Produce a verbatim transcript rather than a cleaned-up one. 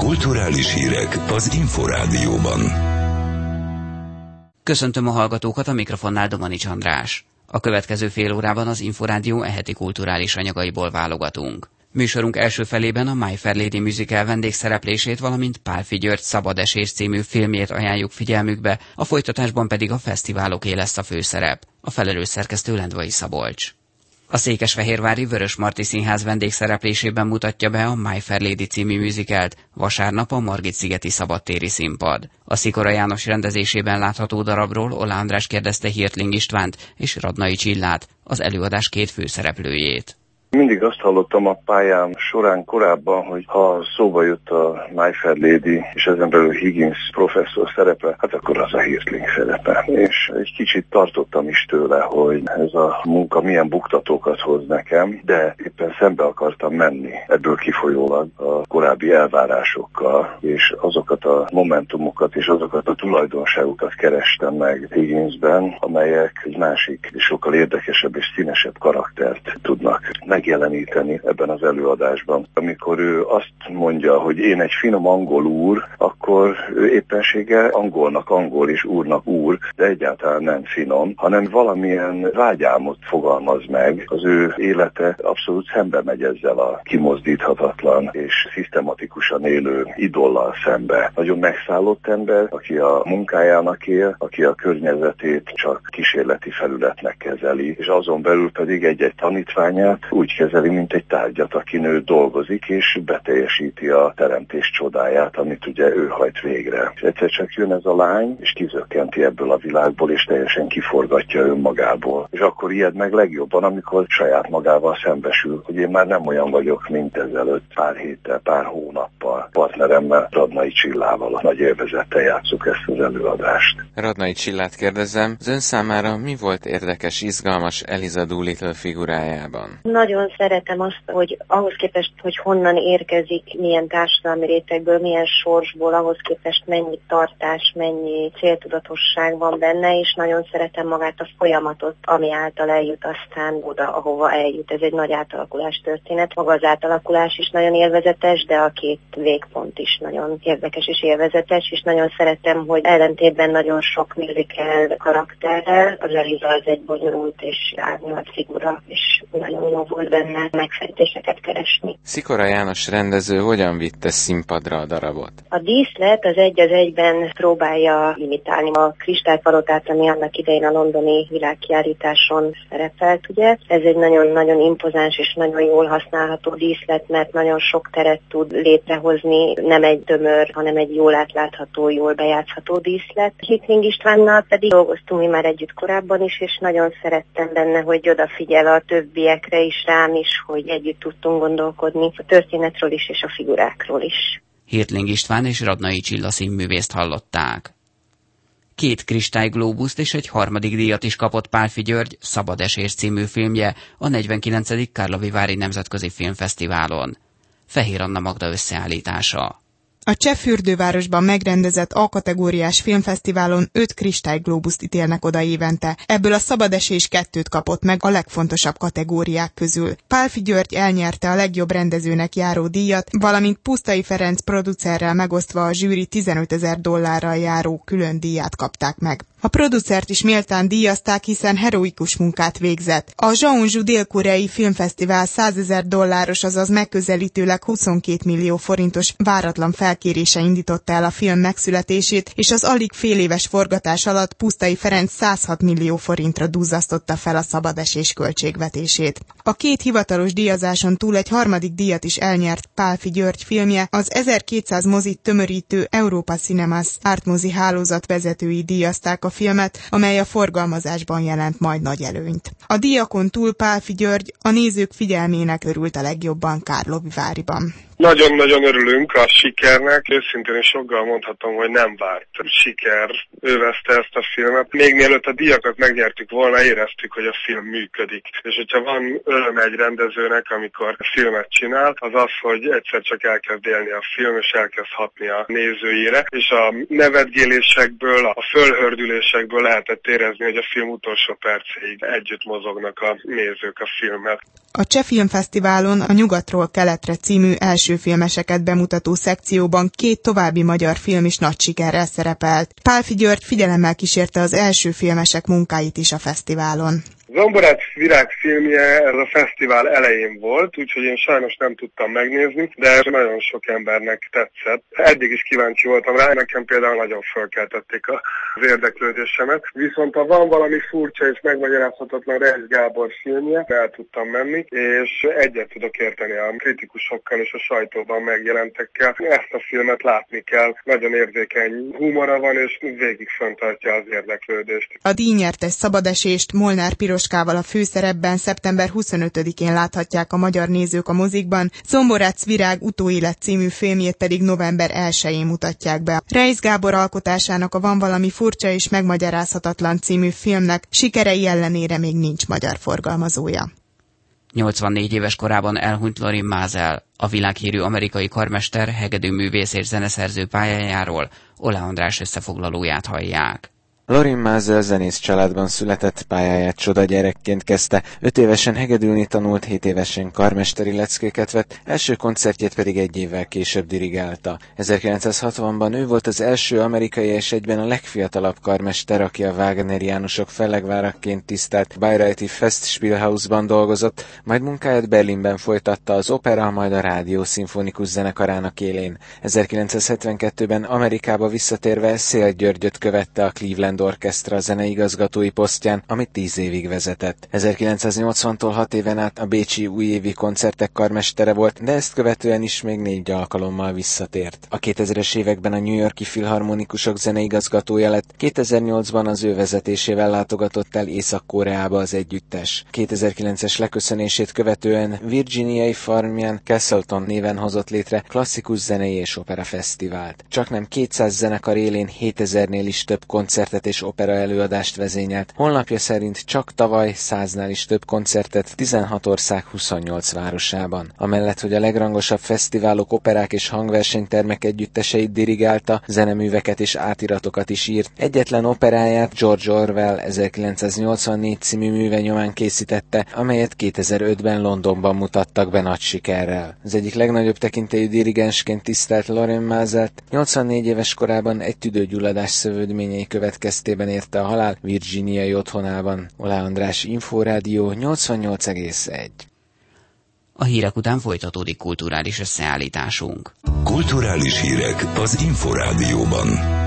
Kulturális hírek az Inforádióban. Köszöntöm a hallgatókat, a mikrofonnál Domanics András. A következő fél órában az Inforádió eheti kulturális anyagaiból válogatunk. Műsorunk első felében a My Fair Lady musical vendégszereplését, valamint Pálffy György Szabad esés című filmjét ajánljuk figyelmükbe, a folytatásban pedig a fesztiváloké lesz a főszerep. A felelős szerkesztő Lendvai Szabolcs. A székesfehérvári Vörösmarty Színház vendégszereplésében mutatja be a My Fair Lady című musicalt, vasárnap a Margit-szigeti szabadtéri színpad. A Szikora János rendezésében látható darabról Ola András kérdezte Hirtling Istvánt és Radnai Csillát, az előadás két főszereplőjét. Mindig azt hallottam a pályám során korábban, hogy ha szóba jött a My Fair Lady, és ezen belül Higgins professzor szerepe, hát akkor az a Hirtling szerepe. És egy kicsit tartottam is tőle, hogy ez a munka milyen buktatókat hoz nekem, de éppen szembe akartam menni ebből kifolyólag a korábbi elvárásokkal, és azokat a momentumokat és azokat a tulajdonságokat kerestem meg Higginsben, amelyek egy másik, sokkal érdekesebb és színesebb karaktert tudnak megjeleníteni ebben az előadásban. Amikor ő azt mondja, hogy én egy finom angol úr, akkor ő éppenséggel angolnak angol és úrnak úr, de egyáltalán nem finom, hanem valamilyen vágyálmot fogalmaz meg. Az ő élete abszolút szembe megy ezzel a kimozdíthatatlan és szisztematikusan élő idollal szembe. Nagyon megszállott ember, aki a munkájának él, aki a környezetét csak kísérleti felületnek kezeli, és azon belül pedig egy-egy tanítványát úgy kezeli, mint egy tárgyat, akin ő dolgozik, és beteljesíti a teremtés csodáját, amit ugye ő hajt végre. És egyszer csak jön ez a lány, és kizökkenti ebből a világból, és teljesen kiforgatja önmagából. És akkor ijed meg legjobban, amikor saját magával szembesül, hogy én már nem olyan vagyok, mint ezelőtt pár héttel, pár hónappal. Partneremmel, Radnai Csillával a nagy élvezettel játsszuk ezt az előadást. Radnai Csillát kérdezem, az ön számára mi volt érdekes, izgalmas Eliza Doolittle figurájában? Nagyon szeretem azt, hogy ahhoz képest, hogy honnan érkezik, milyen társadalmi rétegből, milyen sorsból, ahhoz képest mennyi tartás, mennyi céltudatosság van benne, és nagyon szeretem magát a folyamatot, ami által eljut aztán oda, ahova eljut. Ez egy nagy átalakulás történet. Maga az átalakulás is nagyon élvezetes, de a két végpont is nagyon érdekes és élvezetes, és nagyon szeretem, hogy ellentétben nagyon sok musical karakterrel, az Eliza az egy bonyolult és árnyalt figura, és nagyon jó volt benne megfejtéseket keresni. Szikora János rendező hogyan vitte színpadra a darabot? A díszlet az egy az egyben próbálja imitálni a kristálypalotát, ami annak idején a londoni világkiállításon szerepelt, ugye. Ez egy nagyon-nagyon impozáns és nagyon jól használható díszlet, mert nagyon sok teret tud létrehozni, nem egy tömör, hanem egy jól átlátható, jól bejátszható díszlet. Hirtling Istvánnal pedig dolgoztunk mi már együtt korábban is, és nagyon szerettem benne, hogy odafigyel a többiekre is, rám is, hogy együtt tudtunk gondolkodni a történetről is és a figurákról is. Hirtling István és Radnai Csilla színművészt hallották. Két kristályglóbuszt és egy harmadik díjat is kapott Pálffy György Szabad esés című filmje a negyvenkilencedik Karlovivári Nemzetközi Filmfesztiválon. Fehér Anna Magda összeállítása. A cseh fürdővárosban megrendezett A-kategóriás filmfesztiválon öt kristályglóbuszt ítélnek oda évente. Ebből a Szabad esés kettőt kapott meg a legfontosabb kategóriák közül. Pálffy György elnyerte a legjobb rendezőnek járó díjat, valamint Pusztai Ferenc producerrel megosztva a zsűri tizenötezer dollárral járó külön díját kapták meg. A producert is méltán díjazták, hiszen heroikus munkát végzett. A Jeonju dél-koreai filmfesztivál százezer dolláros, azaz megközelítőleg huszonkét millió forintos váratlan felkérése indította el a film megszületését, és az alig fél éves forgatás alatt Pusztai Ferenc százhat millió forintra duzzasztotta fel a Szabad esés költségvetését. A két hivatalos díjazáson túl egy harmadik díjat is elnyert Pálffy György filmje, az ezerkétszáz mozit tömörítő Europa Cinemas ártmozi hálózat vezetői díjazták a filmet, amely a forgalmazásban jelent majd nagy előnyt. A díjakon túl Pálffy György a nézők figyelmének örült a legjobban Karloviváriban. Nagyon-nagyon örülünk a sikernek, őszintén és joggal mondhatom, hogy nem várt siker övezte ezt a filmet. Még mielőtt a díjakat megnyertük volna, éreztük, hogy a film működik. És hogyha van öröm egy rendezőnek, amikor filmet csinál, az az, hogy egyszer csak elkezd élni a film, és elkezd hatni a nézőire. És a nevetgélésekből, a fölhördülésekből lehetett érezni, hogy a film utolsó percéig együtt mozognak a nézők a filmmel. A Cseh Filmfesztiválon a Nyugatról keletre című első filmeseket bemutató szekcióban két további magyar film is nagy sikerrel szerepelt. Pálffy György figyelemmel kísérte az első filmesek munkáit is a fesztiválon. Zomborác Virág filmje ez a fesztivál elején volt, úgyhogy én sajnos nem tudtam megnézni, de nagyon sok embernek tetszett. Eddig is kíváncsi voltam rá, nekem például nagyon fölkeltették az érdeklődésemet. Viszont ha van valami furcsa és megmagyarázhatatlan Reisz Gábor filmje, el tudtam menni, és egyet tudok érteni a kritikusokkal és a sajtóban megjelentekkel. Ezt a filmet látni kell, nagyon érzékeny humora van, és végig fenntartja az érdeklődést. A díjnyertes Szabadesést Molnár Piroskával a főszerepben szeptember huszonötödikén láthatják a magyar nézők a mozikban, Zomborác Virág utóélet című filmjét pedig november elsején mutatják be. Reisz Gábor alkotásának a Van valami furcsa és megmagyarázhatatlan című filmnek sikerei ellenére még nincs magyar forgalmazója. nyolcvannégy éves korában elhunyt Lorin Maazel, a világhírű amerikai karmester, hegedűművész és zeneszerző pályájáról Oláh András összefoglalóját hallják. Lorin Maazel zenész családban született, pályáját csoda gyerekként kezdte, öt évesen hegedülni tanult, hét évesen karmesteri leckéket vett, első koncertjét pedig egy évvel később dirigálta. ezerkilencszázhatvanban ő volt az első amerikai és egyben a legfiatalabb karmester, aki a wagneriánusok fellegváraként tisztelt Bayreuthi Festspielhausban dolgozott, majd munkáját Berlinben folytatta az opera, majd a rádió szimfonikus zenekarának élén. ezerkilencszázhetvenkettőben Amerikába visszatérve Széll Györgyöt követte a Cleveland Orchestra zeneigazgatói posztján, amit tíz évig vezetett. ezerkilencszáznyolcvantól hat éven át a bécsi újévi koncertek karmestere volt, de ezt követően is még négy alkalommal visszatért. A kétezres években a New York-i filharmonikusok zeneigazgatója lett, kétezer-nyolcban az ő vezetésével látogatott el Észak-Koreába az együttes. kétezer-kilences leköszönését követően Virginiai farmján Castleton néven hozott létre klasszikus zenei és opera fesztivált. Csaknem kétszáz zenekar élén hétezernél is több koncertet és opera előadást vezényelt. Honlapja szerint csak tavaly száznál is több koncertet tizenhat ország huszonnyolc városában. Amellett, hogy a legrangosabb fesztiválok, operák és hangversenytermek együtteseit dirigálta, zeneműveket és átiratokat is írt. Egyetlen operáját George Orwell ezerkilencszáznyolcvannégy című műve nyomán készítette, amelyet kétezer-ötben Londonban mutattak be nagy sikerrel. Az egyik legnagyobb tekintélyű dirigensként tisztelt Lorin Maazelt nyolcvannégy éves korában egy tüdőgyulladás szövődményei következtében érte a halál virginiai otthonában. Oláh András, Inforádió nyolcvannyolc egész egy. A hírek után folytatódik kulturális összeállításunk. Kulturális hírek az Inforádióban.